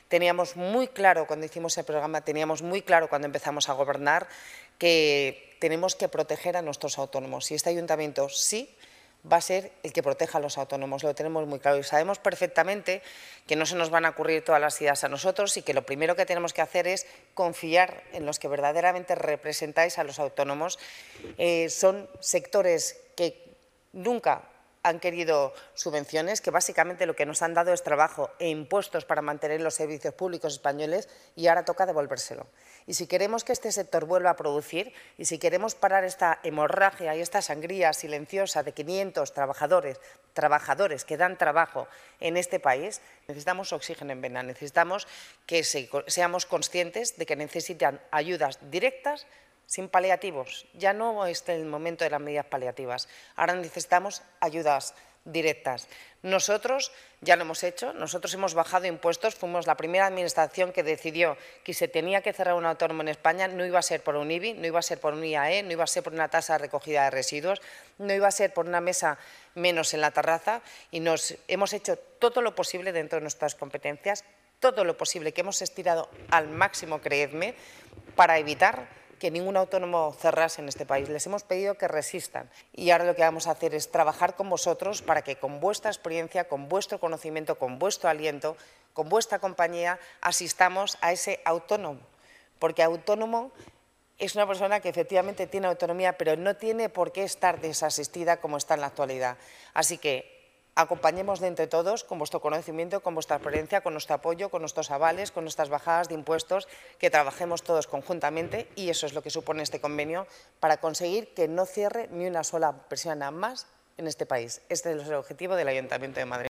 Teníamos muy claro cuando hicimos el programa, teníamos muy claro cuando empezamos a gobernar que tenemos que proteger a nuestros autónomos y este ayuntamiento sí va a ser el que proteja a los autónomos, lo tenemos muy claro y sabemos perfectamente que no se nos van a ocurrir todas las ideas a nosotros y que lo primero que tenemos que hacer es confiar en los que verdaderamente representáis a los autónomos. Son sectores que nunca han querido subvenciones, que básicamente lo que nos han dado es trabajo e impuestos para mantener los servicios públicos españoles y ahora toca devolvérselo. Y si queremos que este sector vuelva a producir y si queremos parar esta hemorragia y esta sangría silenciosa de 500 trabajadores que dan trabajo en este país, necesitamos oxígeno en vena, necesitamos que seamos conscientes de que necesitan ayudas directas sin paliativos. Ya no es el momento de las medidas paliativas. Ahora necesitamos ayudas directas. Nosotros ya lo hemos hecho, nosotros hemos bajado impuestos, fuimos la primera administración que decidió que se tenía que cerrar un autónomo en España, no iba a ser por un IBI, no iba a ser por un IAE, no iba a ser por una tasa de recogida de residuos, no iba a ser por una mesa menos en la terraza y hemos hecho todo lo posible dentro de nuestras competencias, todo lo posible que hemos estirado al máximo, creedme, para evitar que ningún autónomo cerrase en este país. Les hemos pedido que resistan y ahora lo que vamos a hacer es trabajar con vosotros para que con vuestra experiencia, con vuestro conocimiento, con vuestro aliento, con vuestra compañía, asistamos a ese autónomo. Porque autónomo es una persona que efectivamente tiene autonomía, pero no tiene por qué estar desasistida como está en la actualidad. Así que acompañemos de entre todos, con vuestro conocimiento, con vuestra experiencia, con nuestro apoyo, con nuestros avales, con nuestras bajadas de impuestos, que trabajemos todos conjuntamente y eso es lo que supone este convenio para conseguir que no cierre ni una sola persona más en este país. Este es el objetivo del Ayuntamiento de Madrid.